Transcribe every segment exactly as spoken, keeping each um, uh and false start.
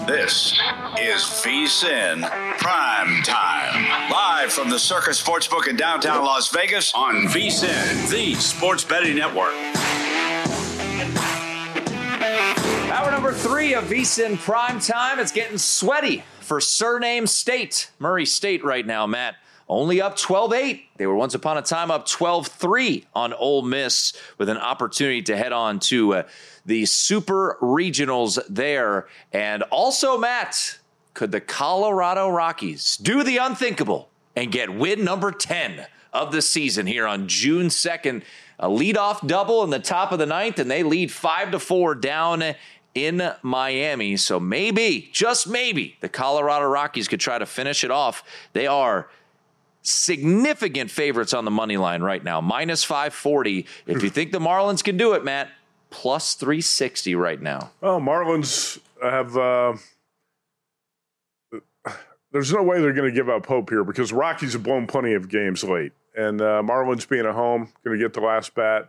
This is VSiN Prime Time. Live from the Circus Sportsbook in downtown Las Vegas on VSiN, the sports betting network. Hour number three of VSiN Prime Time. It's getting sweaty for Surname State. Murray State right now, Matt. Only up twelve eight. They were once upon a time up twelve three on Ole Miss with an opportunity to head on to uh, the Super Regionals there. And also, Matt, could the Colorado Rockies do the unthinkable and get win number ten of the season here on June second? A leadoff double in the top of the ninth, and they lead five to four down in Miami. So maybe, just maybe, the Colorado Rockies could try to finish it off. They are significant favorites on the money line right now, minus five forty. If you think the Marlins can do it, Matt, plus three sixty right now. Well, Marlins have uh, there's no way they're going to give up hope here because Rockies have blown plenty of games late. And uh, Marlins being at home, going to get the last bat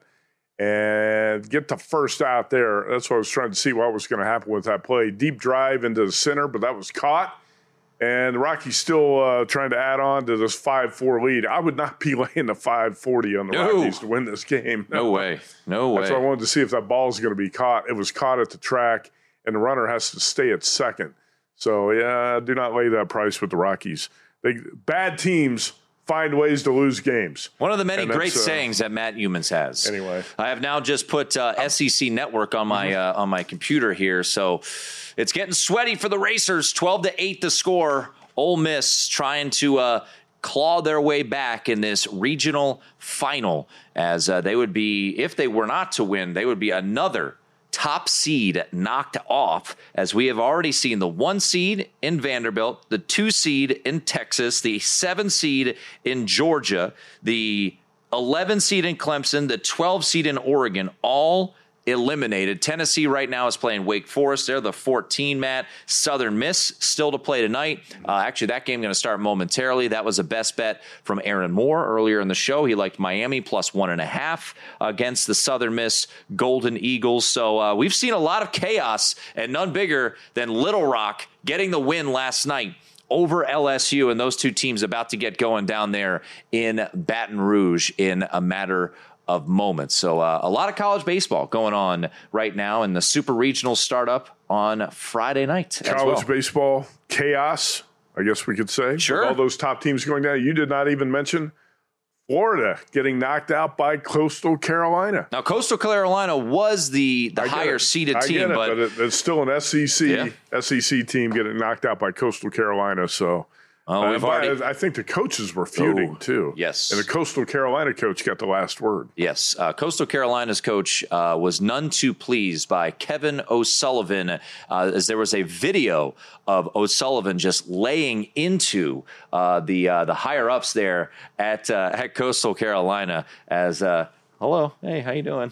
and get the first out there. That's what I was trying to see what was going to happen with that play. Deep drive into the center, but that was caught. And the Rockies still uh, trying to add on to this five four lead. I would not be laying the five forty on the no. Rockies to win this game. No, no way. No way. That's why I wanted to see if that ball is going to be caught. It was caught at the track, and the runner has to stay at second. So, yeah, do not lay that price with the Rockies. They, bad teams find ways to lose games. One of the many great uh, sayings that Matt Humans has. Anyway. I have now just put uh, S E C Network on my uh, on my computer here, so it's getting sweaty for the Racers. twelve to eight the score. Ole Miss trying to uh, claw their way back in this regional final, as uh, they would be, if they were not to win, they would be another top seed knocked off, as we have already seen the one seed in Vanderbilt, the two seed in Texas, the seven seed in Georgia, the eleven seed in Clemson, the twelve seed in Oregon, all eliminated. Tennessee right now is playing Wake Forest. They're the fourteen, Matt. Southern Miss still to play tonight. Uh, actually, that game going to start momentarily. That was a best bet from Aaron Moore earlier in the show. He liked Miami plus one and a half against the Southern Miss Golden Eagles. So uh, we've seen a lot of chaos, and none bigger than Little Rock getting the win last night over L S U, and those two teams about to get going down there in Baton Rouge in a matter of moments. So uh, a lot of college baseball going on right now, and the Super Regionals start up on Friday night. College well. baseball chaos, I guess we could say. Sure. With all those top teams going down. You did not even mention Florida getting knocked out by Coastal Carolina. Now, Coastal Carolina was the, the higher seeded I team, get it, but, but it, it's still an S E C Yeah. S E C team getting knocked out by Coastal Carolina. So Oh, we've uh, already- I think the coaches were feuding Oh, too. yes. And the Coastal Carolina coach got the last word. Yes, uh, Coastal Carolina's coach uh, was none too pleased by Kevin O'Sullivan, uh, as there was a video of O'Sullivan just laying into uh, the uh, the higher ups there at uh, at Coastal Carolina. As uh, hello, hey, how you doing?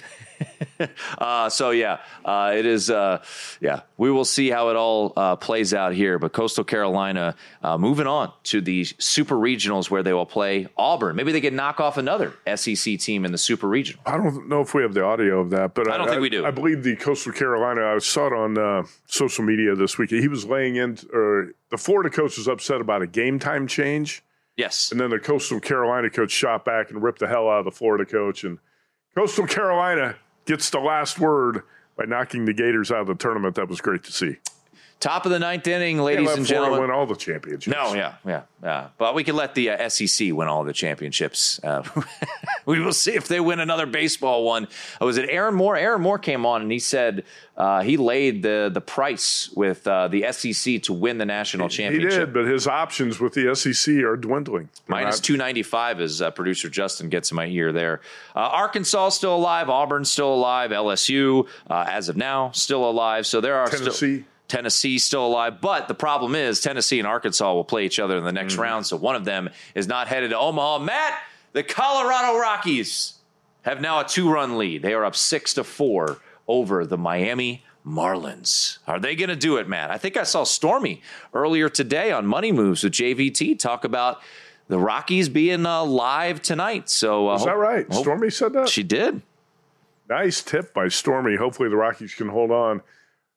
uh, so yeah, uh, it is. Uh, yeah, we will see how it all uh, plays out here. But Coastal Carolina uh, moving on to the Super Regionals, where they will play Auburn. Maybe they can knock off another S E C team in the Super Regional. I don't know if we have the audio of that, but I don't think we do. I believe the Coastal Carolina, I saw it on uh, social media this week. He was laying in, or the Florida coach was upset about a game time change. Yes. And then the Coastal Carolina coach shot back and ripped the hell out of the Florida coach. And Coastal Carolina gets the last word by knocking the Gators out of the tournament. That was great to see. Top of the ninth inning, ladies Can't let and Florida gentlemen. win all the championships. No, yeah, yeah, yeah. But we can let the uh, S E C win all the championships. Uh, we will see if they win another baseball one. Uh, was it Aaron Moore? Aaron Moore came on and he said uh, he laid the the price with uh, the S E C to win the national championship. He did, but his options with the S E C are dwindling. Minus two ninety-five as uh, producer Justin gets in my ear there. Uh, Arkansas still alive. Auburn still alive. L S U, uh, as of now, still alive. So there are Tennessee. still... Tennessee still alive, but the problem is Tennessee and Arkansas will play each other in the next mm. round, so one of them is not headed to Omaha. Matt, the Colorado Rockies have now a two-run lead. They are up six to four over the Miami Marlins. Are they going to do it, Matt? I think I saw Stormy earlier today on Money Moves with J V T talk about the Rockies being uh, live tonight. So uh, is hope, that right? Hope, Stormy said that? She did. Nice tip by Stormy. Hopefully the Rockies can hold on.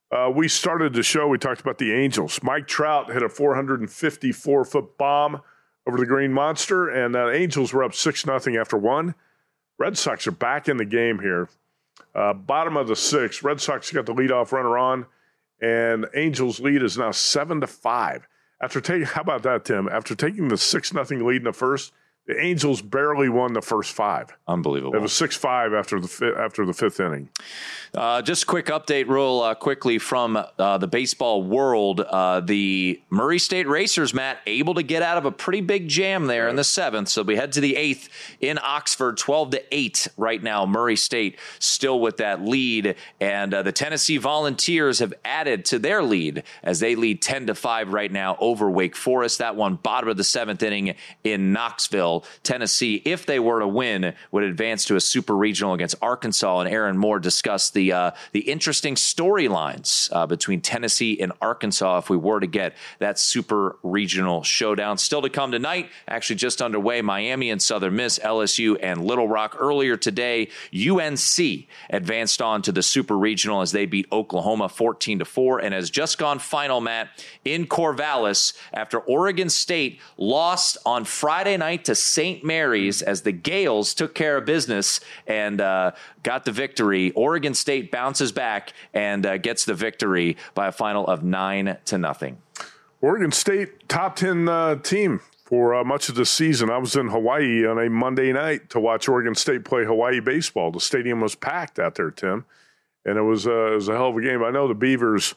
Uh, we started the show. We talked about the Angels. Mike Trout hit a four hundred fifty-four foot bomb over the Green Monster, and the uh, Angels were up six nothing after one. Red Sox are back in the game here. Uh, bottom of the sixth. Red Sox got the leadoff runner on, and Angels' lead is now seven to five. After taking, how about that, Tim? After taking the six nothing lead in the first, the Angels barely won the first five. Unbelievable. It was six five after the fi- after the fifth inning. Uh, just a quick update real uh, quickly from uh, the baseball world. Uh, the Murray State Racers, Matt, able to get out of a pretty big jam there right. in the seventh. So we head to the eighth in Oxford, twelve to eight right now. Murray State still with that lead. And uh, the Tennessee Volunteers have added to their lead as they lead ten to five right now over Wake Forest. That one bottom of the seventh inning in Knoxville. Tennessee, if they were to win, would advance to a super regional against Arkansas. And Aaron Moore discussed the uh, the interesting storylines uh, between Tennessee and Arkansas if we were to get that super regional showdown. Still to come tonight, actually just underway, Miami and Southern Miss, L S U and Little Rock. Earlier today, U N C advanced on to the super regional as they beat Oklahoma fourteen to four and has just gone final, Matt, in Corvallis after Oregon State lost on Friday night to Saint Mary's as the Gales took care of business and uh, got the victory. Oregon State bounces back and uh, gets the victory by a final of nine to nothing. Oregon State top ten uh, team for uh, much of the season. I was in Hawaii on a Monday night to watch Oregon State play Hawaii baseball. The stadium was packed out there, Tim, and it was, uh, it was a hell of a game. I know the Beavers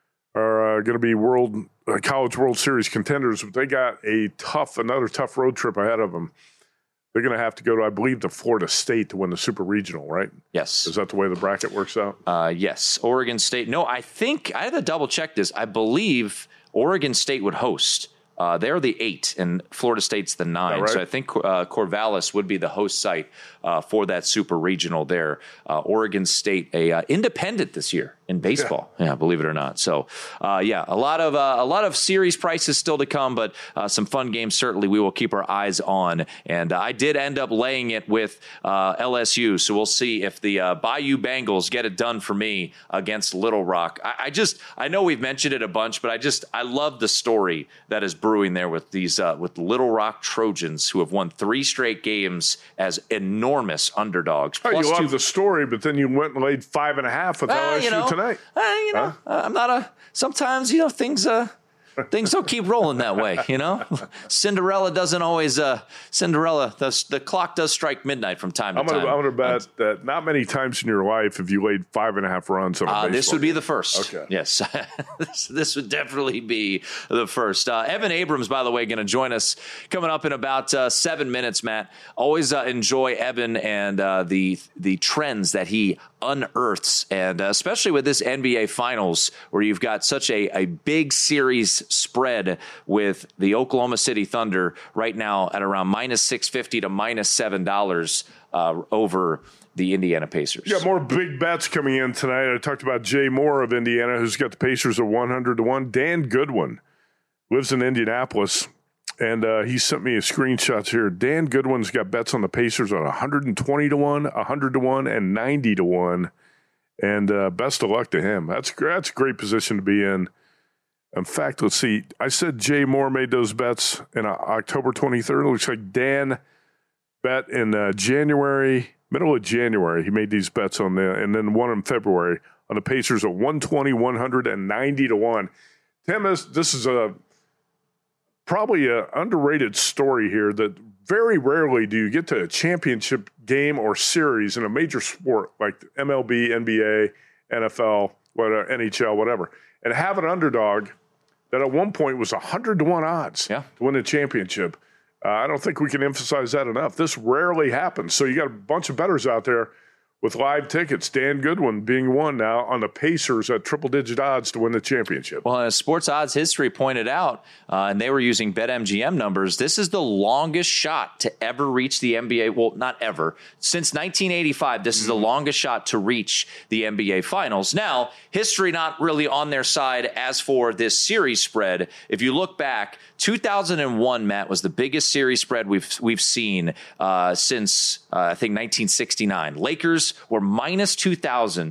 are uh, going to be world uh, college World Series contenders, but they got a tough, another tough road trip ahead of them. They're going to have to go to, I believe, to Florida State to win the Super Regional, right? Yes. Is that the way the bracket works out? Uh, yes. Oregon State. No, I think I had to double check this. I believe Oregon State would host. Uh, they're the eight, and Florida State's the nine. Right? So I think uh, Corvallis would be the host site uh, for that super regional there. Uh, Oregon State, a uh, independent this year in baseball. Yeah, yeah believe it or not. So, uh, yeah, a lot of uh, a lot of series prices still to come, but uh, some fun games certainly we will keep our eyes on. And uh, I did end up laying it with uh, L S U, so we'll see if the uh, Bayou Bengals get it done for me against Little Rock. I, I just I know we've mentioned it a bunch, but I just I love the story that is brewing there with these uh, with Little Rock Trojans who have won three straight games as enormous underdogs. Oh, Plus you love two, the story, but then you went and laid five and a half with uh, L S U you know, tonight. Uh, you know, huh? uh, I'm not a. Sometimes you know things. Uh, Things don't keep rolling that way, you know. Cinderella doesn't always. Uh, Cinderella, the, the clock does strike midnight from time to I'm gonna, time. I'm going to bet that not many times in your life have you laid five and a half runs on a uh, baseball This would be game. the first. Okay. Yes, this, this would definitely be the first. Uh, Evan Abrams, by the way, going to join us coming up in about uh, seven minutes. Matt, always uh, enjoy Evan and uh, the the trends that he unearths, and uh, especially with this N B A Finals, where you've got such a, a big series spread with the Oklahoma City Thunder right now at around minus six fifty to minus seven dollars uh, over the Indiana Pacers. Yeah, more big bets coming in tonight. I talked about Jay Moore of Indiana, who's got the Pacers at one hundred to one. Dan Goodwin lives in Indianapolis, and uh, he sent me a screenshots here. Dan Goodwin's got bets on the Pacers on one hundred twenty to one, one hundred to one, and ninety to one. And uh, best of luck to him. That's, that's a great position to be in. In fact, let's see. I said Jay Moore made those bets in uh, October twenty-third. It looks like Dan bet in uh, January, middle of January. He made these bets on the, and then one in February on the Pacers at one twenty, one hundred, and ninety to one. Tim, this, this is a probably an underrated story here that very rarely do you get to a championship game or series in a major sport like M L B, N B A, N F L, whatever, N H L, whatever, and have an underdog that at one point was one hundred to one odds yeah. to win the championship. Uh, I don't think we can emphasize that enough. This rarely happens. So you got a bunch of bettors out there with live tickets. Dan Goodwin being one now on the Pacers at triple-digit odds to win the championship. Well, as Sports Odds History pointed out, uh, and they were using BetMGM numbers, this is the longest shot to ever reach the N B A. Well, not ever. Since nineteen eighty-five, this mm-hmm. is the longest shot to reach the N B A Finals. Now, history not really on their side as for this series spread. If you look back, two thousand one, Matt, was the biggest series spread we've we've seen uh, since, uh, I think, nineteen sixty-nine. Lakers were minus two thousand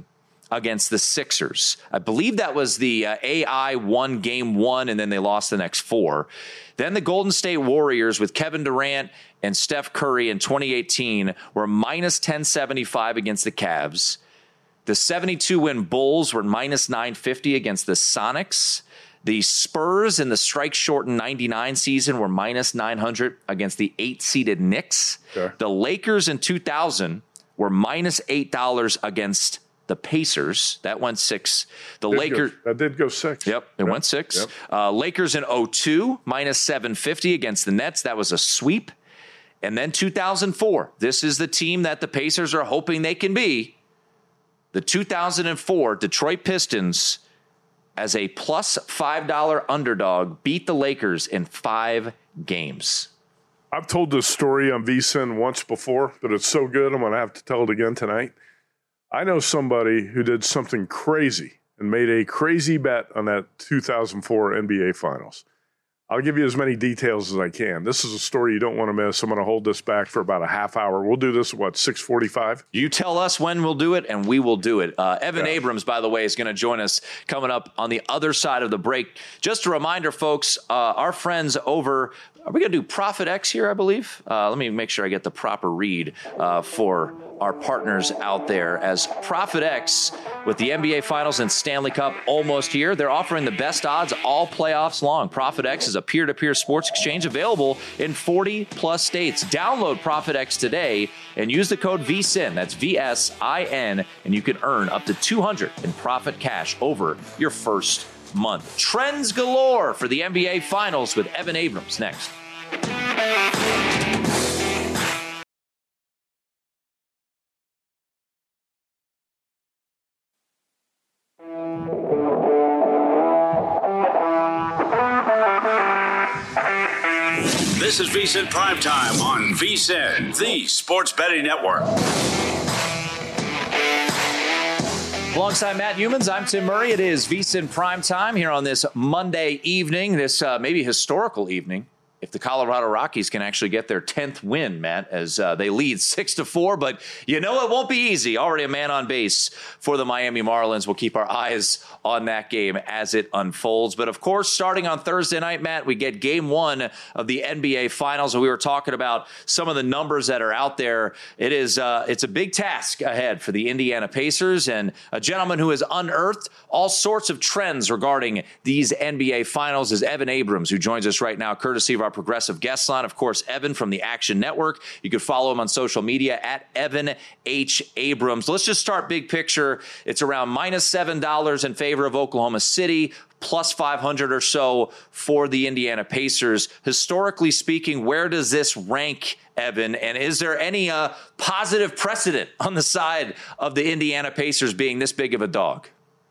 against the Sixers. I believe that was the uh, A I won game one, and then they lost the next four. Then the Golden State Warriors with Kevin Durant and Steph Curry in twenty eighteen were minus ten seventy-five against the Cavs. The seventy-two win Bulls were minus nine fifty against the Sonics. The Spurs in the strike-shortened ninety-nine season were minus nine hundred against the eight-seeded Knicks. Sure. The Lakers in two thousand were minus eight dollars against the Pacers. That went six. The did Lakers. Go, that did go six. Yep, it yep. went six. Yep. Uh, Lakers in oh two, minus seven fifty against the Nets. That was a sweep. And then two thousand four. This is the team that the Pacers are hoping they can be. The two thousand four Detroit Pistons, as a plus five dollar underdog, beat the Lakers in five games. I've told this story on V S I N once before, but it's so good I'm going to have to tell it again tonight. I know somebody who did something crazy and made a crazy bet on that two thousand four N B A Finals. I'll give you as many details as I can. This is a story you don't want to miss. I'm going to hold this back for about a half hour. We'll do this at, what, six forty-five? You tell us when we'll do it, and we will do it. Uh, Evan yeah. Abrams, by the way, is going to join us coming up on the other side of the break. Just a reminder, folks, uh, our friends over – are we going to do Profit X here, I believe? Uh, let me make sure I get the proper read uh, for our partners out there. As Profit X, with the N B A Finals and Stanley Cup almost here, they're offering the best odds all playoffs long. Profit X is a peer-to-peer sports exchange available in forty plus states. Download Profit X today and use the code V S I N. That's V S I N, and you can earn up to two hundred dollars in profit cash over your first month. Trends galore for the N B A Finals with Evan Abrams next. This is V S I N Primetime on V S I N, the Sports Betting Network. Alongside Matt Humans, I'm Tim Murray. It is V S I N Primetime here on this Monday evening, this uh, maybe historical evening, if the Colorado Rockies can actually get their tenth win, Matt, as uh, they lead six to four. But you know it won't be easy. Already a man on base for the Miami Marlins. We'll keep our eyes on that game as it unfolds. But, of course, starting on Thursday night, Matt, we get game one of the N B A Finals. And we were talking about some of the numbers that are out there. It is uh, it's a big task ahead for the Indiana Pacers, and a gentleman who has unearthed all sorts of trends regarding these N B A Finals is Evan Abrams, who joins us right now, courtesy of our progressive guest line. Of course, Evan from the Action Network. You can follow him on social media at Evan H. Abrams. Let's just start big picture. It's around minus seven dollars in favor of Oklahoma City, plus five hundred or so for the Indiana Pacers. Historically speaking, where does this rank, Evan? And is there any uh, positive precedent on the side of the Indiana Pacers being this big of a dog?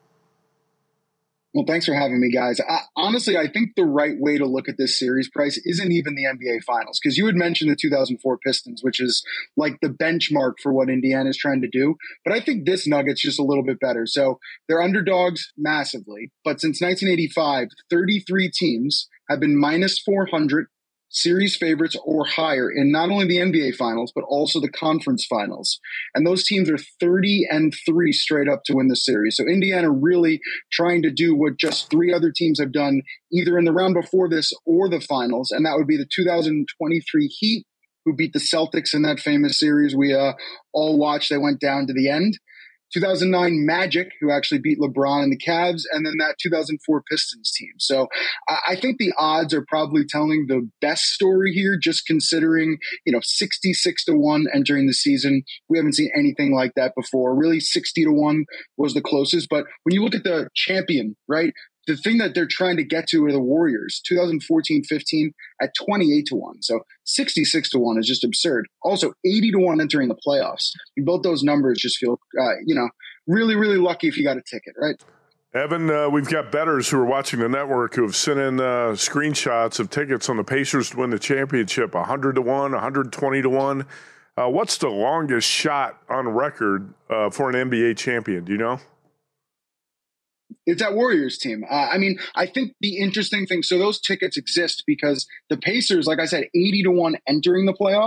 Well, thanks for having me, guys. I, honestly, I think the right way to look at this series price isn't even the N B A Finals, because you had mentioned the two thousand four Pistons, which is like the benchmark for what Indiana is trying to do. But I think this Nuggets just a little bit better. So they're underdogs massively. But since nineteen eighty-five, thirty-three teams have been minus four hundred series favorites or higher in not only the N B A Finals, but also the conference finals. And those teams are thirty and three straight up to win the series. So Indiana really trying to do what just three other teams have done either in the round before this or the finals. And that would be the two thousand twenty-three Heat, who beat the Celtics in that famous series we uh, all watched. They went down to the end. two thousand nine Magic, who actually beat LeBron and the Cavs, and then that two thousand four Pistons team. So I think the odds are probably telling the best story here, just considering, you know, sixty-six to one entering the season. We haven't seen anything like that before. Really, sixty to one was the closest. But when you look at the champion, right, the thing that they're trying to get to are the Warriors, two thousand fourteen fifteen at twenty-eight to one. So sixty-six to one is just absurd. Also, eighty to one entering the playoffs. And both those numbers just feel, uh, you know, really, really lucky if you got a ticket, right? Evan, uh, we've got bettors who are watching the network who have sent in uh, screenshots of tickets on the Pacers to win the championship, one hundred to one, one hundred twenty to one. Uh, what's the longest shot on record uh, for an N B A champion? Do you know? It's that Warriors team. Uh, I mean, I think the interesting thing, so those tickets exist because the Pacers, like I said, eighty to one entering the playoffs,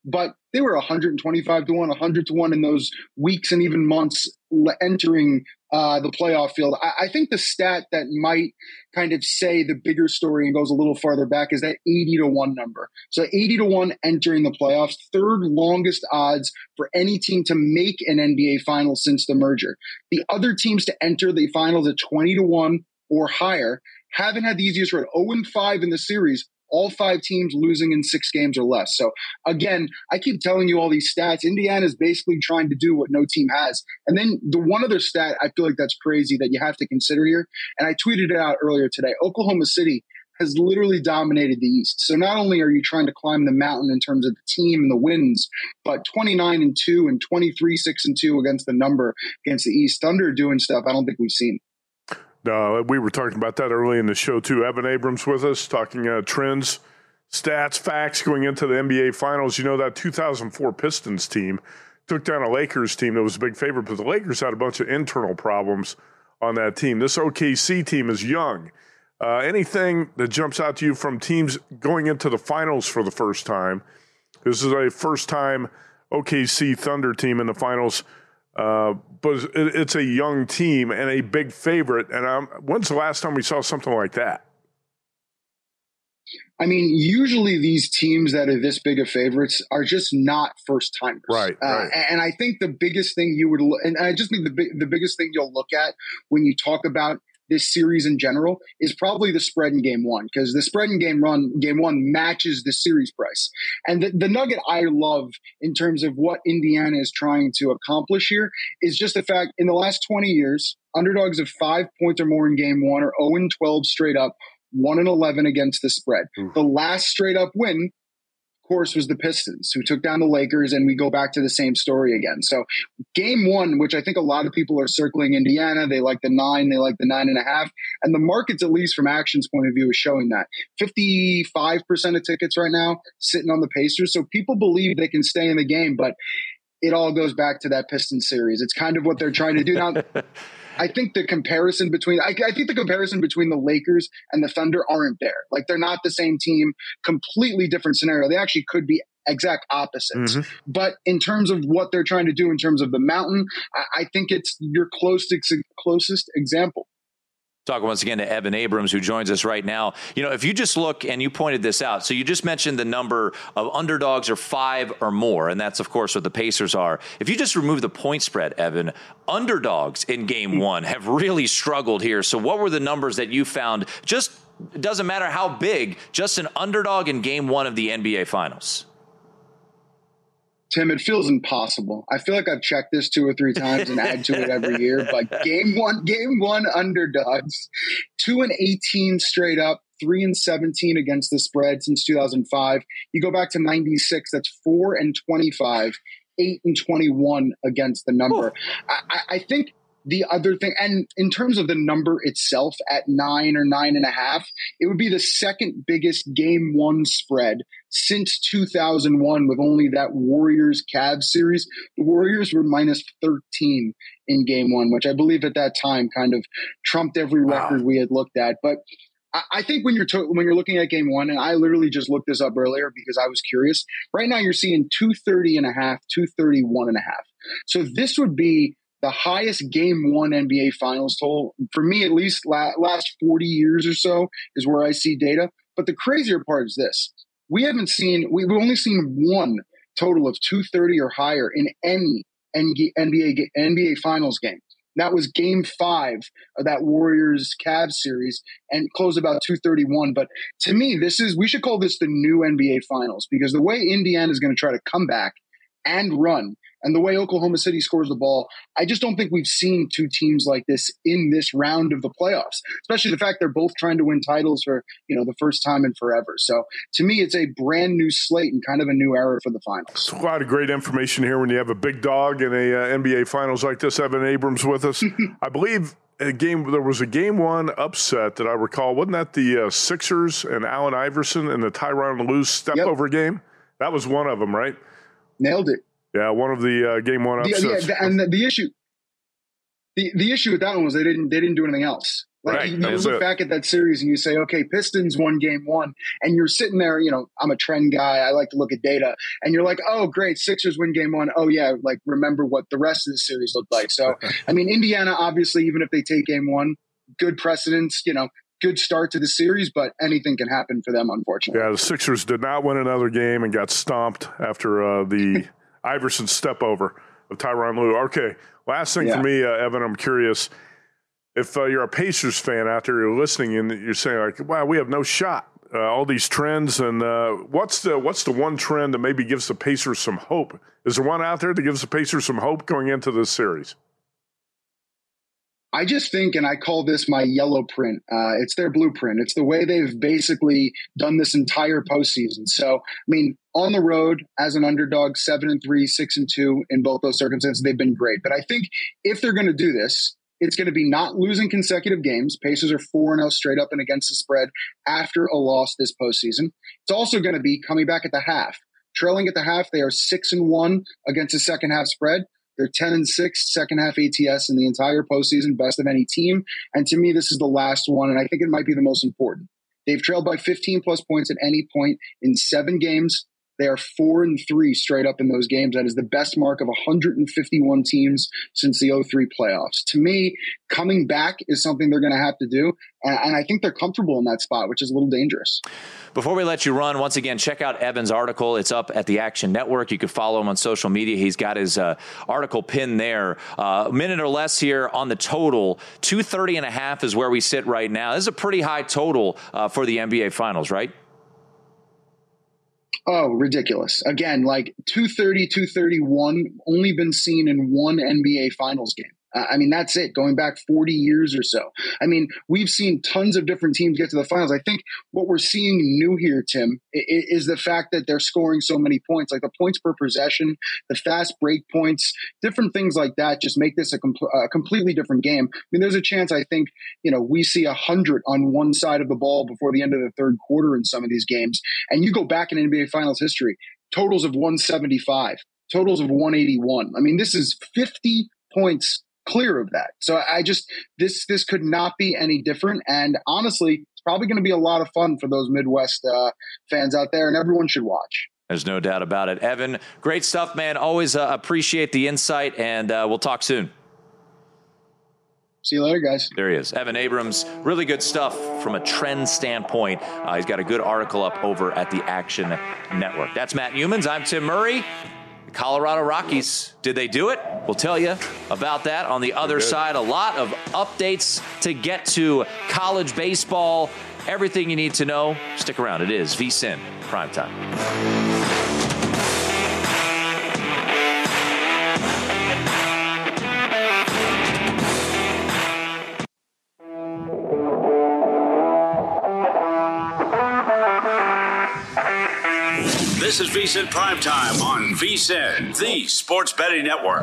but they were one hundred twenty-five to one, one hundred to one in those weeks and even months entering uh, the playoff field. I, I think the stat that might kind of say the bigger story and goes a little farther back is that eighty to one number. So eighty to one entering the playoffs, third longest odds for any team to make an N B A final since the merger. The other teams to enter the finals at twenty to one or higher haven't had the easiest road. oh and five in the series. All five teams losing in six games or less. So again, I keep telling you all these stats. Indiana is basically trying to do what no team has. And then the one other stat I feel like that's crazy that you have to consider here, and I tweeted it out earlier today, Oklahoma City has literally dominated the East. So not only are you trying to climb the mountain in terms of the team and the wins, but twenty-nine and two and twenty-three six and two against the number against the East. Thunder doing stuff I don't think we've seen. Uh, we were talking about that early in the show, too. Evan Abrams with us, talking uh, trends, stats, facts going into the N B A Finals. You know, that two thousand four Pistons team took down a Lakers team that was a big favorite, but the Lakers had a bunch of internal problems on that team. This O K C team is young. Uh, anything that jumps out to you from teams going into the finals for the first time? This is a first-time O K C Thunder team in the finals. Uh, but it, it's a young team and a big favorite. And um, when's the last time we saw something like that? I mean, usually these teams that are this big of favorites are just not first timers. Right, uh, right. And I think the biggest thing you would, and I just think the big, the biggest thing you'll look at when you talk about this series in general is probably the spread in game one, because the spread in game run, game one matches the series price. And the, the nugget I love in terms of what Indiana is trying to accomplish here is just the fact in the last twenty years, underdogs of five points or more in game one are oh and twelve straight up, one and eleven against the spread. Oof. The last straight up win, course, was the Pistons, who took down the Lakers, and we go back to the same story again. So game one, which I think a lot of people are circling Indiana, they like the nine, they like the nine and a half, and the markets, at least from Action's point of view, is showing that. fifty-five percent of tickets right now sitting on the Pacers, so people believe they can stay in the game, but it all goes back to that Pistons series. It's kind of what they're trying to do now. I think the comparison between I, I think the comparison between the Lakers and the Thunder aren't there. Like, they're not the same team, completely different scenario. They actually could be exact opposites. Mm-hmm. But in terms of what they're trying to do in terms of the mountain, I, I think it's your closest closest example. Talking once again to Evan Abrams, who joins us right now. You know, if you just look, and you pointed this out, so you just mentioned the number of underdogs are five or more, and that's, of course, what the Pacers are. If you just remove the point spread, Evan, underdogs in game one have really struggled here. So what were the numbers that you found? Just, it doesn't matter how big, just an underdog in game one of the N B A Finals. Tim, it feels impossible. I feel like I've checked this two or three times and add to it every year. But game one, game one underdogs, two and eighteen straight up, three and seventeen against the spread since two thousand five. You go back to ninety-six, that's four and twenty-five, eight and twenty-one against the number. I, I think the other thing, and in terms of the number itself at nine or nine and a half, it would be the second biggest game one spread since two thousand one, with only that Warriors-Cavs series. The Warriors were minus thirteen in game one, which I believe at that time kind of trumped every record wow. we had looked at. But I, I think when you're to, when you're looking at game one, and I literally just looked this up earlier because I was curious, right now you're seeing two thirty and a half, two thirty-one and a half. So this would be the highest game one N B A Finals total, for me at least, la- last forty years or so is where I see data. But the crazier part is this. We haven't seen, we've only seen one total of two thirty or higher in any N B A, N B A Finals game. That was game five of that Warriors-Cavs series and closed about two thirty-one. But to me, this is, we should call this the new N B A Finals, because the way Indiana is going to try to come back and run, and the way Oklahoma City scores the ball, I just don't think we've seen two teams like this in this round of the playoffs, especially the fact they're both trying to win titles for, you know, the first time in forever. So to me, it's a brand new slate and kind of a new era for the finals. It's a lot of great information here when you have a big dog in a uh, N B A Finals like this. Evan Abrams with us. I believe a game there was a game one upset that I recall. Wasn't that the uh, Sixers and Allen Iverson and the Tyronn Lue step yep. over game? That was one of them, right? Nailed it. Yeah, one of the uh, game one upsets. The, yeah, and the, the issue, the, the issue with that one was they didn't they didn't do anything else. Like right. you, you look it. back at that series and you say, okay, Pistons won game one, and you're sitting there, you know, I'm a trend guy. I like to look at data, and you're like, oh, great, Sixers win game one. Oh yeah, like remember what the rest of the series looked like. So, I mean, Indiana, obviously, even if they take game one, good precedence, you know, good start to the series, but anything can happen for them, unfortunately. Yeah, the Sixers did not win another game and got stomped after uh, the Iverson step over of Tyronn Lue. Okay, last thing Yeah. for me, uh, Evan, I'm curious. If uh, you're a Pacers fan out there, you're listening, and you're saying, like, wow, we have no shot. Uh, all these trends, and uh, what's the what's the one trend that maybe gives the Pacers some hope? Is there one out there that gives the Pacers some hope going into this series? I just think, and I call this my yellow print, uh, it's their blueprint. It's the way they've basically done this entire postseason. So, I mean, on the road as an underdog, seven and three, six and two in both those circumstances, they've been great. But I think if they're going to do this, it's going to be not losing consecutive games. Pacers are four and oh straight up and against the spread after a loss this postseason. It's also going to be coming back at the half. Trailing at the half, they are six and one against the second half spread. They're ten and six second half A T S in the entire postseason, best of any team. And to me, this is the last one, and I think it might be the most important. They've trailed by fifteen plus points at any point in seven games. They are four and three straight up in those games. That is the best mark of one hundred fifty-one teams since the oh three playoffs. To me, coming back is something they're going to have to do, and, and I think they're comfortable in that spot, which is a little dangerous. Before we let you run, once again, check out Evan's article. It's up at the Action Network. You can follow him on social media. He's got his uh, article pinned there. Uh, a minute or less here on the total. two thirty and a half is where we sit right now. This is a pretty high total uh, for the N B A Finals, right? Oh, ridiculous. Again, like two thirty, two thirty-one, only been seen in one N B A Finals game. Uh, I mean, that's it, going back forty years or so. I mean, we've seen tons of different teams get to the finals. I think what we're seeing new here, Tim, is, is the fact that they're scoring so many points, like the points per possession, the fast break points, different things like that just make this a, com- a completely different game. I mean, there's a chance, I think, you know, we see one hundred on one side of the ball before the end of the third quarter in some of these games. And you go back in N B A Finals history, totals of one seventy-five, totals of one eighty-one. I mean, this is fifty points clear of that. So I just, this this could not be any different. And honestly, it's probably going to be a lot of fun for those Midwest uh, fans out there, and everyone should watch. There's no doubt about it. Evan, great stuff, man. Always uh, appreciate the insight, and uh, we'll talk soon. See you later, guys. There he is. Evan Abrams, really good stuff from a trend standpoint. Uh, he's got a good article up over at the Action Network. That's Matt Youmans. I'm Tim Murray. The Colorado Rockies, did they do it? We'll tell you about that on the other side. A lot of updates to get to college baseball. Everything you need to know. Stick around. It is VSiN Primetime. This is VSiN Primetime on VSiN, the Sports Betting Network.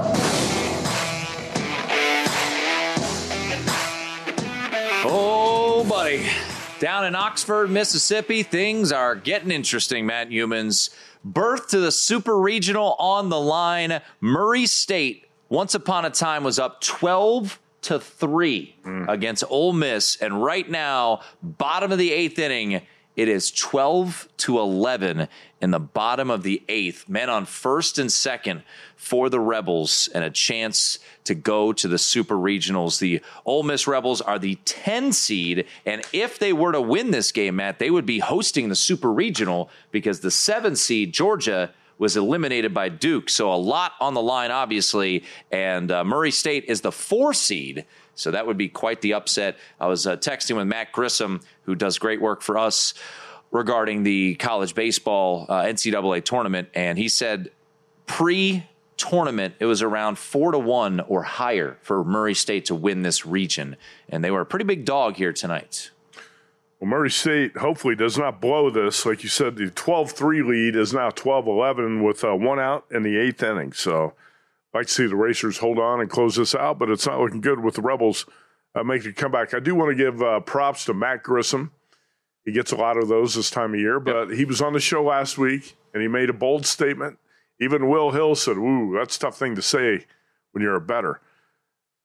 Oh, buddy. Down in Oxford, Mississippi, things are getting interesting, Matt Youmans. Birth to the Super Regional on the line. Murray State, once upon a time, was up twelve to three mm. against Ole Miss. And right now, bottom of the eighth inning, it is twelve to eleven in the bottom of the eighth. Men on first and second for the Rebels and a chance to go to the Super Regionals. The Ole Miss Rebels are the ten seed, and if they were to win this game, Matt, they would be hosting the Super Regional because the seven seed, Georgia, was eliminated by Duke. So a lot on the line, obviously, and uh, Murray State is the four seed. So that would be quite the upset. I was uh, texting with Matt Grissom, who does great work for us regarding the college baseball uh, N C double A tournament, and he said pre-tournament it was around four to one or higher for Murray State to win this region, and they were a pretty big dog here tonight. Well, Murray State hopefully does not blow this. Like you said, the twelve three lead is now twelve eleven with uh, one out in the eighth inning. So I'd like to see the Racers hold on and close this out, but it's not looking good with the Rebels uh, making a comeback. I do want to give uh, props to Matt Grissom. He gets a lot of those this time of year, but yep. He was on the show last week, and he made a bold statement. Even Will Hill said, ooh, that's a tough thing to say when you're a bettor.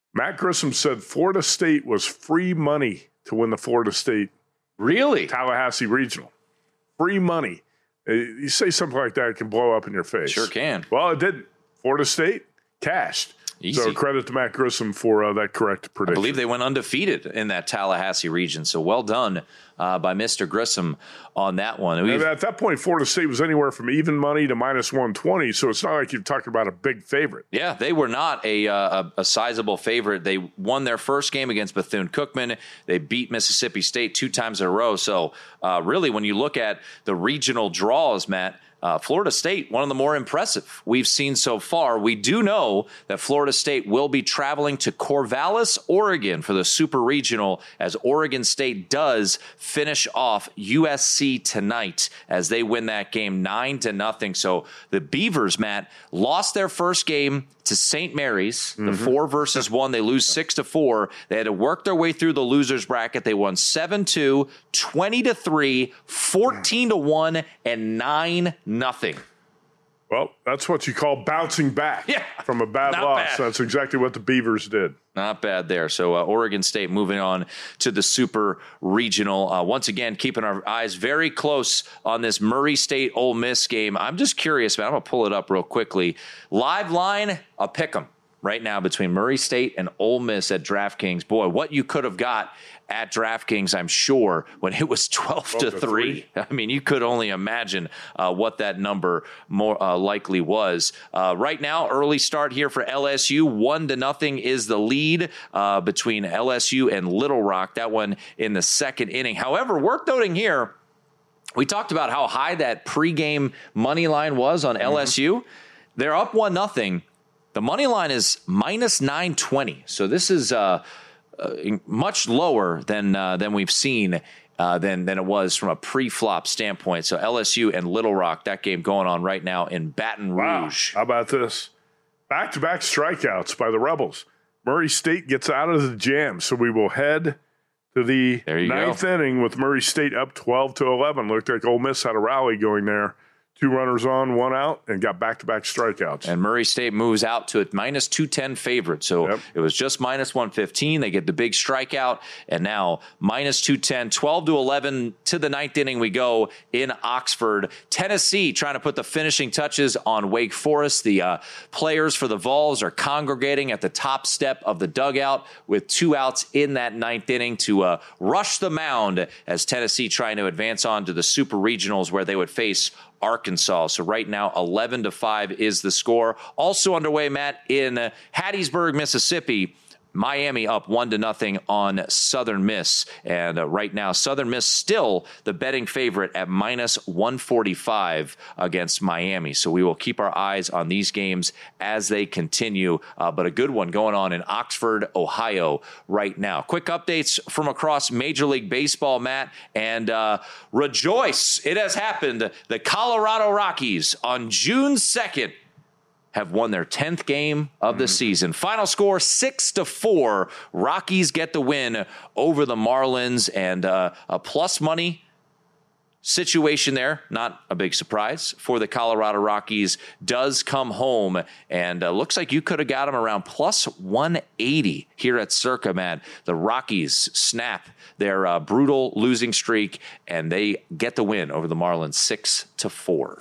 Matt Grissom said Florida State was free money to win the Florida State Really? Tallahassee Regional. Free money. You say something like that, it can blow up in your face. Sure can. Well, it didn't. Florida State cashed. Easy. So credit to Matt Grissom for uh, that correct prediction. I believe they went undefeated in that Tallahassee region. So well done uh, by Mister Grissom on that one. And at that point, Florida State was anywhere from even money to minus one twenty. So it's not like you're talking about a big favorite. Yeah, they were not a, uh, a, a sizable favorite. They won their first game against Bethune-Cookman. They beat Mississippi State two times in a row. So uh, really, when you look at the regional draws, Matt, Uh, Florida State, one of the more impressive we've seen so far. We do know that Florida State will be traveling to Corvallis, Oregon for the Super Regional as Oregon State does finish off U S C tonight as they win that game nine to nothing. So the Beavers, Matt, lost their first game to Saint Mary's, mm-hmm. the four versus one. They lose six to four. They had to work their way through the losers bracket. They won seven two, twenty to three, fourteen to one, and nine nothing. Well, that's what you call bouncing back yeah, from a bad loss. Bad. That's exactly what the Beavers did. Not bad there. So uh, Oregon State moving on to the Super Regional. Uh, once again, keeping our eyes very close on this Murray State Ole Miss game. I'm just curious, man. I'm going to pull it up real quickly. Live line, I'll pick them right now between Murray State and Ole Miss at DraftKings. Boy, what you could have got at DraftKings, I'm sure, when it was twelve to three. I mean, you could only imagine uh, what that number more uh, likely was. Uh, right now, early start here for L S U. One to nothing is the lead uh, between L S U and Little Rock. That one in the second inning. However, worth noting here, we talked about how high that pregame money line was on mm-hmm. L S U. They're up one nothing. The money line is minus nine twenty. So this is uh, uh, much lower than uh, than we've seen uh, than than it was from a pre-flop standpoint. So L S U and Little Rock, that game going on right now in Baton Rouge. Wow. How about this? Back-to-back strikeouts by the Rebels. Murray State gets out of the jam, so we will head to the ninth go. inning with Murray State up twelve to eleven. Looked like Ole Miss had a rally going there. Two runners on, one out, and got back-to-back strikeouts. And Murray State moves out to a minus two ten favorite. So yep. it was just minus one fifteen. They get the big strikeout, and now minus two ten. twelve to eleven to the ninth inning we go in Oxford. Tennessee trying to put the finishing touches on Wake Forest. The uh, players for the Vols are congregating at the top step of the dugout with two outs in that ninth inning to uh, rush the mound as Tennessee trying to advance on to the Super Regionals where they would face Arkansas. So right now, eleven to five is the score. Also underway, Matt, in Hattiesburg, Mississippi. Miami up one to nothing on Southern Miss. And uh, right now, Southern Miss still the betting favorite at minus one forty-five against Miami. So we will keep our eyes on these games as they continue. Uh, but a good one going on in Oxford, Ohio right now. Quick updates from across Major League Baseball, Matt. And uh, rejoice, it has happened. The Colorado Rockies on June second have won their tenth game of the mm. season. Final score, six to four. Rockies get the win over the Marlins, and uh, a plus money situation there. Not a big surprise for the Colorado Rockies. Does come home, and uh, looks like you could have got them around plus one eighty here at Circa, man. The Rockies snap their uh, brutal losing streak, and they get the win over the Marlins, six to four.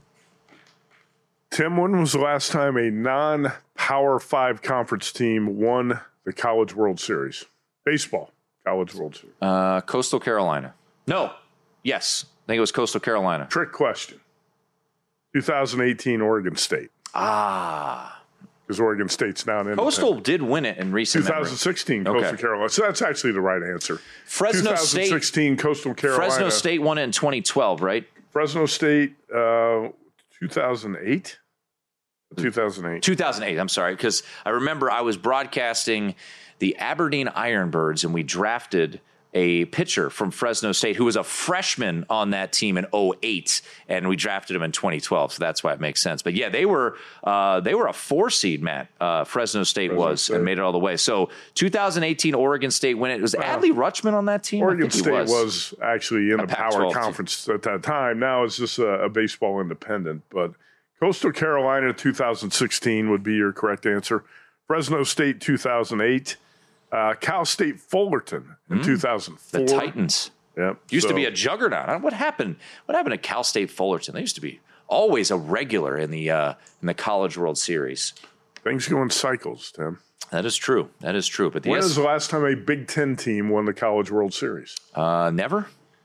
Tim, when was the last time a non-Power Five conference team won the College World Series? Baseball, College World Series. Uh, Coastal Carolina. No. Yes. I think it was Coastal Carolina. Trick question. twenty eighteen Oregon State. Ah. Because Oregon State's now in. Coastal did win it in recent twenty sixteen memory. Coastal okay. Carolina. So that's actually the right answer. Fresno twenty sixteen State. Coastal Carolina. Fresno State won it in twenty twelve, right? Fresno State, uh, two thousand eight? two thousand eight. two thousand eight, I'm sorry, because I remember I was broadcasting the Aberdeen Ironbirds, and we drafted a pitcher from Fresno State who was a freshman on that team in oh eight, and we drafted him in twenty twelve, so that's why it makes sense. But yeah, they were uh, they were a four seed, Matt. Uh, Fresno State Fresno was State. And made it all the way. So two thousand eighteen Oregon State win it. It was wow. Adley Rutschman on that team. Oregon State was. was actually in a the Power Conference team at that time. Now it's just a, a baseball independent, but Coastal Carolina two thousand sixteen would be your correct answer. Fresno State two thousand eight, uh, Cal State Fullerton in mm, two thousand four. The Titans. Yep. Used so, to be a juggernaut. What happened? What happened to Cal State Fullerton? They used to be always a regular in the uh, in the College World Series. Things go in cycles, Tim. That is true. That is true. But the when S- is the last time a Big Ten team won the College World Series? Uh, never.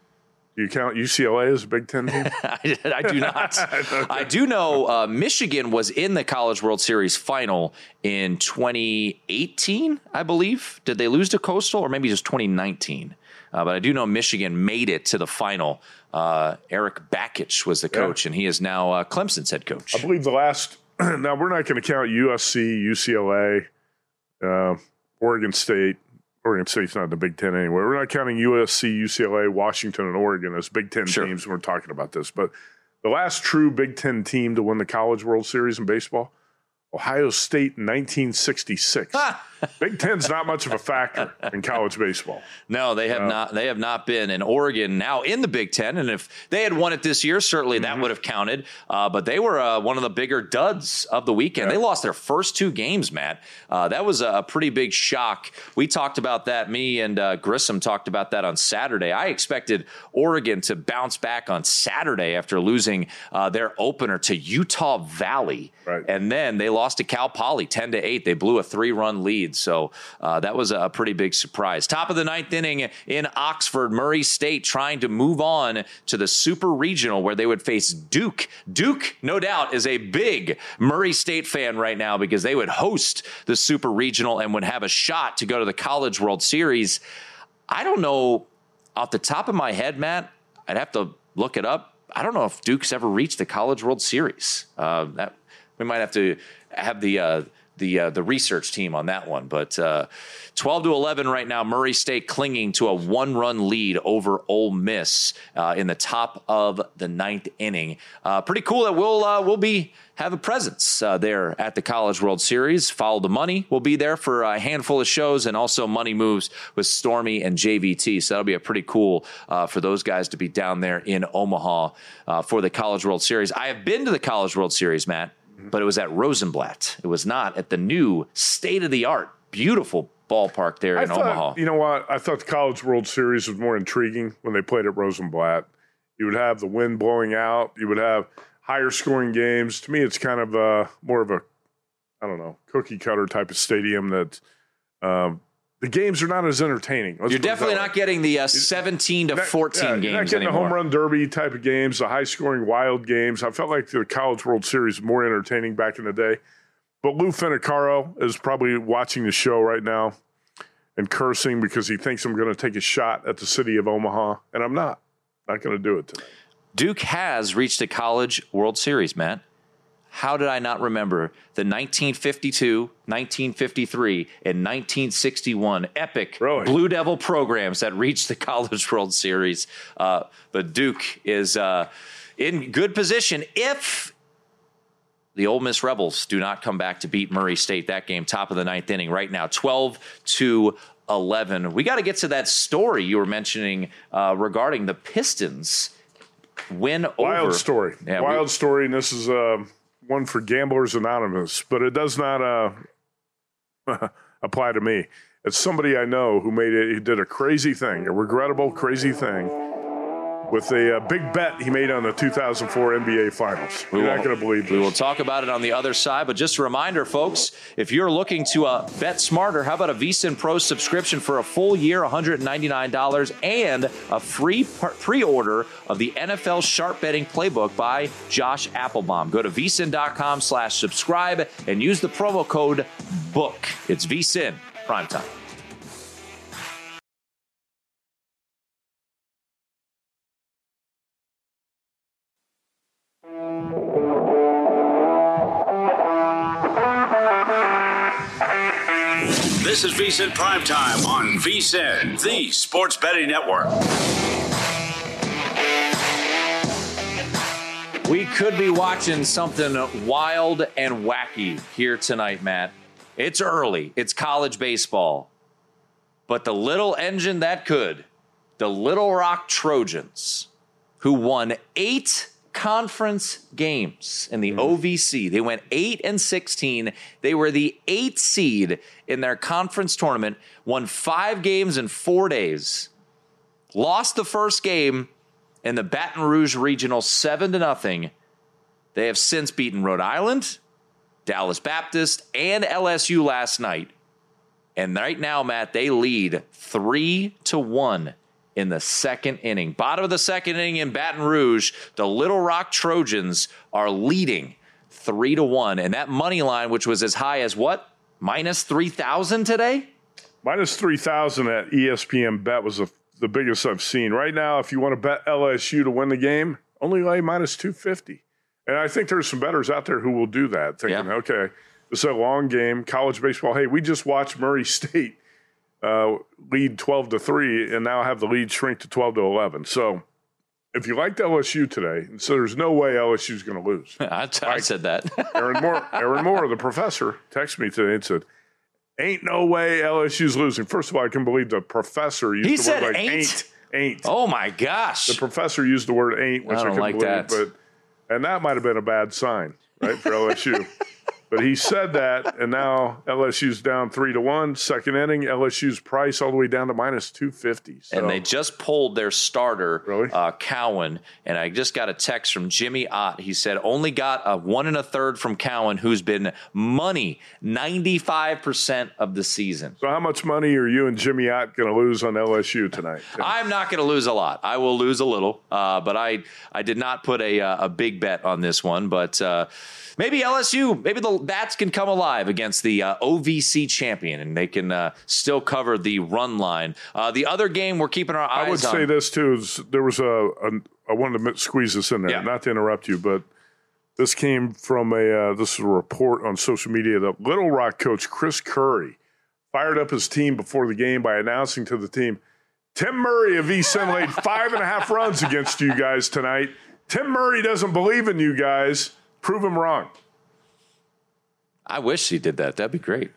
Do you count U C L A as a Big Ten team? I, I do not. I do know uh, Michigan was in the College World Series final in twenty eighteen, I believe. Did they lose to Coastal, or maybe just twenty nineteen? Uh, but I do know Michigan made it to the final. Uh, Eric Bakich was the coach, yeah. and he is now uh, Clemson's head coach. I believe the last – now, we're not going to count U S C, U C L A, uh, Oregon State. Oregon State's not in the Big Ten anyway. We're not counting U S C, U C L A, Washington, and Oregon as Big Ten sure. teams when we're talking about this. But the last true Big Ten team to win the College World Series in baseball, Ohio State in nineteen sixty-six. Big Ten's not much of a factor in college baseball. No, they have uh, not. They have not been. And Oregon now in the Big Ten, and if they had won it this year, certainly mm-hmm. that would have counted. Uh, but they were uh, one of the bigger duds of the weekend. Yeah. They lost their first two games, Matt. Uh, that was a pretty big shock. We talked about that. Me and uh, Grissom talked about that on Saturday. I expected Oregon to bounce back on Saturday after losing uh, their opener to Utah Valley, right. and then they lost to Cal Poly ten to eight. They blew a three-run lead. So uh, that was a pretty big surprise. Top of the ninth inning in Oxford, Murray State trying to move on to the Super Regional where they would face Duke. Duke, no doubt, is a big Murray State fan right now because they would host the Super Regional and would have a shot to go to the College World Series. I don't know off the top of my head, Matt. I'd have to look it up. I don't know if Duke's ever reached the College World Series. Uh, that, we might have to have the uh, the uh, the research team on that one. But uh, twelve to eleven right now, Murray State clinging to a one-run lead over Ole Miss uh, in the top of the ninth inning. Uh, pretty cool that we'll uh, we'll be have a presence uh, there at the College World Series. Follow the Money. We'll be there for a handful of shows, and also Money Moves with Stormy and J V T. So that'll be a pretty cool uh, for those guys to be down there in Omaha uh, for the College World Series. I have been to the College World Series, Matt, but it was at Rosenblatt. It was not at the new state-of-the-art, beautiful ballpark there I in thought, Omaha. You know what? I thought the College World Series was more intriguing when they played at Rosenblatt. You would have the wind blowing out. You would have higher scoring games. To me, it's kind of uh, more of a, I don't know, cookie cutter type of stadium that um, the games are not as entertaining. Let's you're definitely not getting the uh, seventeen to fourteen yeah, games you're not getting anymore. the home run derby type of games, the high scoring wild games. I felt like the College World Series was more entertaining back in the day. But Lou Finicaro is probably watching the show right now and cursing because he thinks I'm going to take a shot at the city of Omaha, and I'm not. Not going to do it today. Duke has reached a College World Series, Matt. How did I not remember the nineteen fifty-two, nineteen fifty-three, and nineteen sixty-one epic really? Blue Devil programs that reached the College World Series? Uh, but Duke is uh, in good position if the Ole Miss Rebels do not come back to beat Murray State. That game, top of the ninth inning right now, twelve to eleven. We got to get to that story you were mentioning uh, regarding the Pistons win over. Wild story. Yeah, Wild we, story, and this is uh, one for Gamblers Anonymous, but it does not uh, apply to me. It's somebody I know who made it. He did a crazy thing, a regrettable, crazy thing, with a uh, big bet he made on the two thousand four N B A Finals. We You're will, not going to believe this. We will talk about it on the other side, but just a reminder, folks, if you're looking to uh, bet smarter, how about a VSiN Pro subscription for a full year, one hundred ninety-nine dollars, and a free pre-order of the N F L Sharp Betting Playbook by Josh Applebaum. Go to vsin.com slash subscribe and use the promo code BOOK. It's VSiN Primetime. This is VSiN Primetime on VSiN, the Sports Betting Network. We could be watching something wild and wacky here tonight, Matt. It's early. It's college baseball. But the little engine that could, the Little Rock Trojans, who won eight conference games in the mm. O V C. They went eight and sixteen. They were the eighth seed in their conference tournament, won five games in four days, lost the first game in the Baton Rouge Regional seven to nothing. They have since beaten Rhode Island, Dallas Baptist, and L S U last night. And right now, Matt, they lead three to one in the second inning. Bottom of the second inning in Baton Rouge, the Little Rock Trojans are leading three to one. And that money line, which was as high as what? Minus three thousand today? Minus three thousand at E S P N Bet was the, the biggest I've seen. Right now, if you want to bet L S U to win the game, only lay minus two fifty. And I think there's some bettors out there who will do that, thinking, yeah. okay, this is a long game, college baseball. Hey, we just watched Murray State uh, lead twelve to three and now have the lead shrink to twelve to eleven. So if you liked L S U today, so there's no way L S U is going to lose. I, t- I said that. Aaron Moore, Aaron Moore, the professor, texted me today and said, ain't no way L S U's losing. First of all, I can believe the professor used he the said word like ain't? ain't. Ain't. Oh, my gosh. The professor used the word ain't, which I, I don't can like believe. that. But, and that might have been a bad sign, right, for L S U. But he said that, and now L S U's down three to one. Second inning, L S U's price all the way down to minus two fifty. So. And they just pulled their starter, really? uh, Cowan. And I just got a text from Jimmy Ott. He said only got a one and a third from Cowan, who's been money ninety-five percent of the season. So how much money are you and Jimmy Ott going to lose on L S U tonight? I'm not going to lose a lot. I will lose a little, uh, but I I did not put a a big bet on this one, but. Uh, Maybe L S U, maybe the Bats can come alive against the uh, O V C champion, and they can uh, still cover the run line. Uh, the other game we're keeping our eyes on. I would on. say this, too, is there was a, a – I wanted to squeeze this in there, yeah. not to interrupt you, but this came from a uh, – this is a report on social media that Little Rock coach Chris Curry fired up his team before the game by announcing to the team, Tim Murray of East End laid five and a half runs against you guys tonight. Tim Murray doesn't believe in you guys. Prove him wrong. I wish he did that. That'd be great.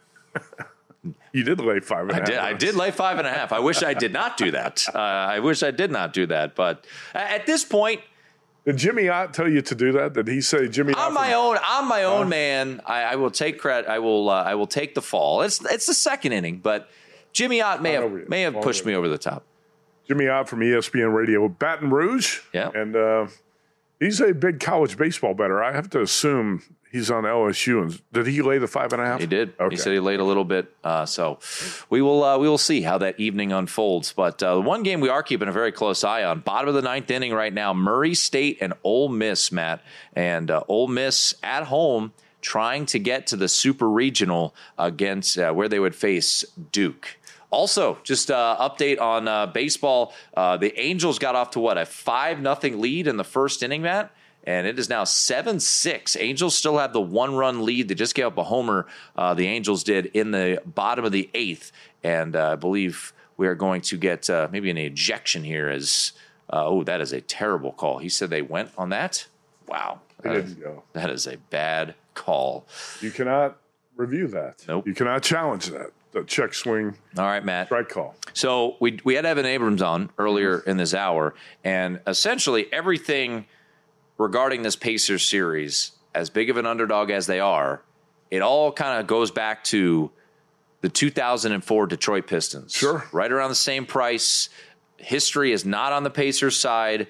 You did lay five and a I half. Did, I did lay five and a half. I wish I did not do that. Uh, I wish I did not do that. But at this point, did Jimmy Ott tell you to do that? Did he say Jimmy? I'm my own. I'm my own uh, man. I, I will take credit. I will. Uh, I will take the fall. It's it's the second inning, but Jimmy Ott may have may have pushed me over the top. Jimmy Ott from E S P N Radio, Baton Rouge. Yeah, and uh, he's a big college baseball bettor. I have to assume he's on L S U. And did he lay the five and a half? He did. Okay. He said he laid a little bit. Uh, so we will uh, we will see how that evening unfolds. But uh, the one game we are keeping a very close eye on, bottom of the ninth inning right now, Murray State and Ole Miss, Matt. And uh, Ole Miss at home trying to get to the Super Regional against uh, where they would face Duke. Also, just uh, update on uh, baseball. Uh, the Angels got off to, what, a five nothing lead in the first inning, Matt? And it is now seven six. Angels still have the one-run lead. They just gave up a homer, uh, the Angels did, in the bottom of the eighth. And uh, I believe we are going to get uh, maybe an ejection here as, uh, oh, that is a terrible call. He said they went on that? Wow. That, didn't is, go. that is a bad call. You cannot review that. Nope. You cannot challenge that. The check swing. All right, Matt. Strike call. So we we had Evan Abrams on earlier in this hour, and essentially everything regarding this Pacers series, as big of an underdog as they are, it all kind of goes back to the two thousand four Detroit Pistons. Sure. Right around the same price. History is not on the Pacers' side.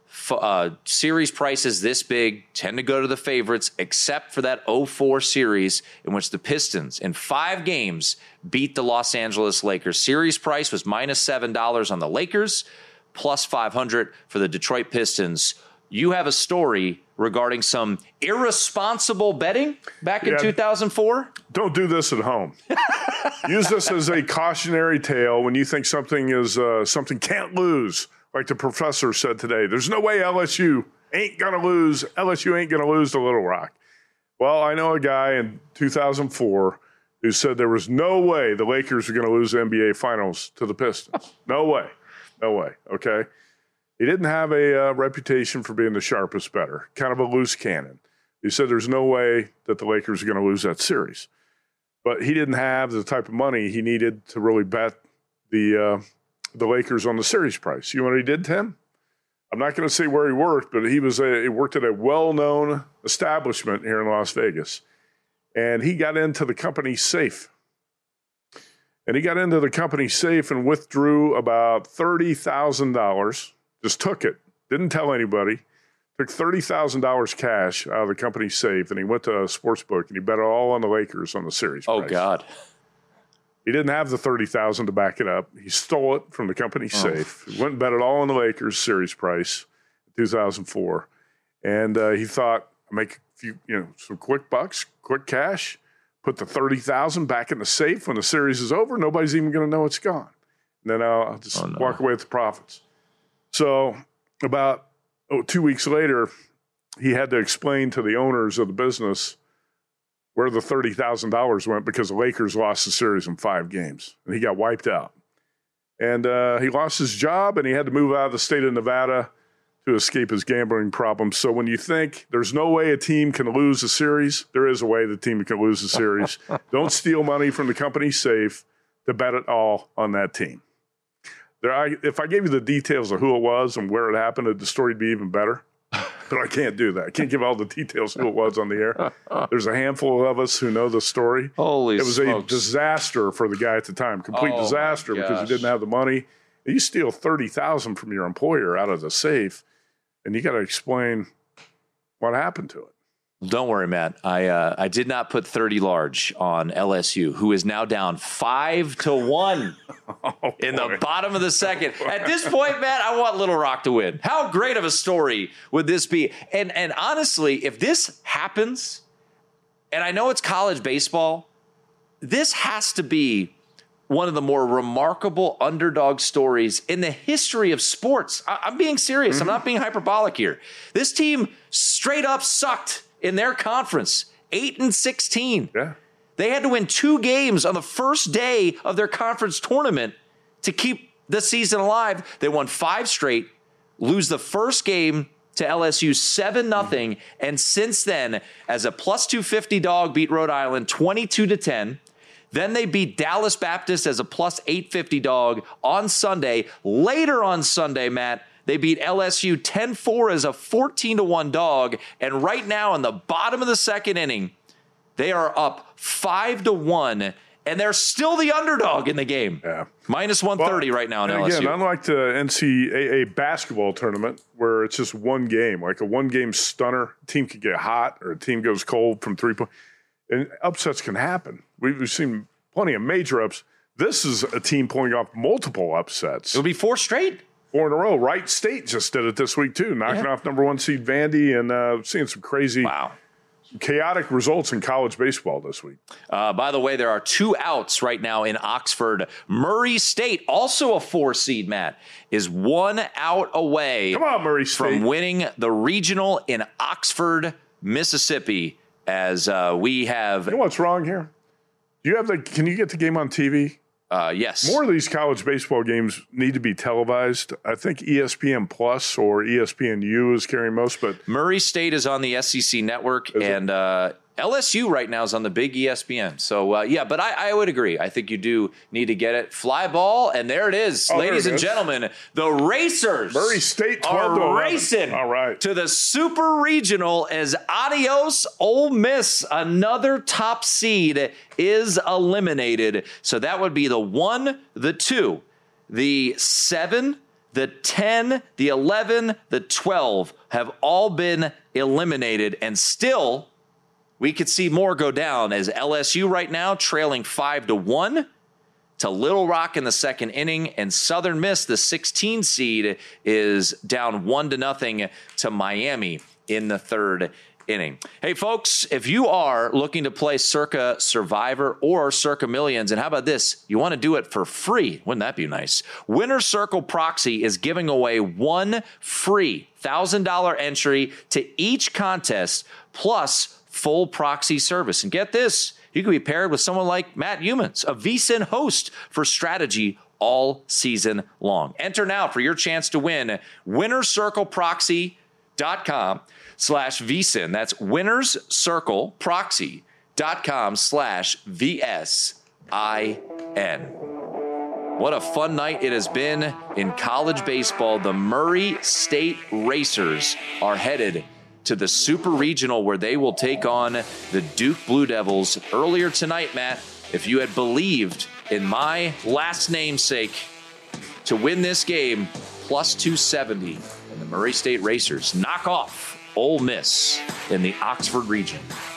Uh, series prices this big tend to go to the favorites, except for that oh four series in which the Pistons, in five games, beat the Los Angeles Lakers. Series price was minus seven dollars on the Lakers, plus five hundred for the Detroit Pistons. You have a story regarding some irresponsible betting back in yeah, two thousand four? Don't do this at home. Use this as a cautionary tale when you think something is uh, something can't lose. Like the professor said today, there's no way L S U ain't going to lose. L S U ain't going to lose to Little Rock. Well, I know a guy in two thousand four who said there was no way the Lakers were going to lose the N B A Finals to the Pistons. No way. No way. Okay. He didn't have a uh, reputation for being the sharpest bettor, kind of a loose cannon. He said there's no way that the Lakers are going to lose that series. But he didn't have the type of money he needed to really bet the uh, the Lakers on the series price. You know what he did, Tim? I'm not going to say where he worked, but he was a, he worked at a well-known establishment here in Las Vegas. And he got into the company's safe. And he got into the company's safe and withdrew about thirty thousand dollars. Just took it. Didn't tell anybody. Took thirty thousand dollars cash out of the company's safe, and he went to a sports book, and he bet it all on the Lakers on the series Oh, price. God. He didn't have the thirty thousand dollars to back it up. He stole it from the company's Oh. safe. He went and bet it all on the Lakers series price in two thousand four. And uh, he thought, I'll make a few, you know, some quick bucks, quick cash, put the thirty thousand dollars back in the safe. When the series is over, nobody's even going to know it's gone. And then I'll, I'll just Oh, no. walk away with the profits. So about oh, two weeks later, he had to explain to the owners of the business where the thirty thousand dollars went because the Lakers lost the series in five games, and he got wiped out. And uh, he lost his job, and he had to move out of the state of Nevada to escape his gambling problems. So when you think there's no way a team can lose a series, there is a way the team can lose a series. Don't steal money from the company's safe to bet it all on that team. There, I, if I gave you the details of who it was and where it happened, the story would be even better. But I can't do that. I can't give all the details who it was on the air. There's a handful of us who know the story. Holy It was smokes. a disaster for the guy at the time. Complete Oh, my disaster because he gosh. didn't have the money. You steal thirty thousand dollars from your employer out of the safe, and you got to explain what happened to it. Don't worry, Matt. I uh, I did not put thirty large on L S U, who is now down five to one Oh, in the boy. bottom of the second. At this point, Matt, I want Little Rock to win. How great of a story would this be? And and honestly, if this happens, and I know it's college baseball, this has to be one of the more remarkable underdog stories in the history of sports. I- I'm being serious. I'm not being hyperbolic here. This team straight up sucked in their conference, eight and sixteen. Yeah. They had to win two games on the first day of their conference tournament to keep the season alive. They won five straight, lose the first game to L S U seven nothing, and since then, as a plus two fifty dog, beat Rhode Island twenty-two to ten. Then they beat Dallas Baptist as a plus eight fifty dog on Sunday. Later on Sunday, Matt, they beat L S U ten four as a fourteen to one dog. And right now in the bottom of the second inning, they are up five to one, and they're still the underdog in the game. Yeah. Minus one thirty Well, right now in and L S U. Again, unlike the N C double A basketball tournament where it's just one game, like a one-game stunner, a team could get hot or a team goes cold from three points. And upsets can happen. We've we've seen plenty of major ups. This is a team pulling off multiple upsets. It'll be four straight. Four in a row. Wright State just did it this week, too, knocking Yeah. off number one seed Vandy and uh, seeing some crazy, Wow. chaotic results in college baseball this week. Uh, by the way, there are two outs right now in Oxford. Murray State, also a four seed, Matt, is one out away Come on, Murray State. from winning the regional in Oxford, Mississippi, as uh, we have, You know what's wrong here? Do you have the? Can you get the game on T V? uh, yes. More of these college baseball games need to be televised. I think E S P N Plus or E S P N U is carrying most, but Murray State is on the S E C network, Is it? and uh, L S U right now is on the big E S P N. So, uh, yeah, but I, I would agree. I think you do need to get it. Fly ball, and there it is. Oh, there Ladies it and is. gentlemen, the Racers Murray State twelve to are eleven. racing All right. to the Super Regional as adios, Ole Miss. Another top seed is eliminated. So that would be the one, the two, the seven, the ten, the eleven, the twelve have all been eliminated, and still we could see more go down as L S U right now trailing five to one to Little Rock in the second inning, and Southern Miss, the sixteen seed, is down one to nothing to Miami in the third inning. Hey, folks, if you are looking to play Circa Survivor or Circa Millions, and how about this? You want to do it for free. Wouldn't that be nice? Winner Circle Proxy is giving away one free one thousand dollars entry to each contest plus full proxy service. And get this, you could be paired with someone like Matt Humans, a V S I N host for strategy all season long. Enter now for your chance to win. winnerscircleproxy.com slash VSIN. That's winnerscircleproxy.com slash V S I N. What a fun night it has been in college baseball. The Murray State Racers are headed to the Super Regional where they will take on the Duke Blue Devils. Earlier tonight, Matt, if you had believed in my last namesake to win this game, plus two seventy, and the Murray State Racers knock off Ole Miss in the Oxford region.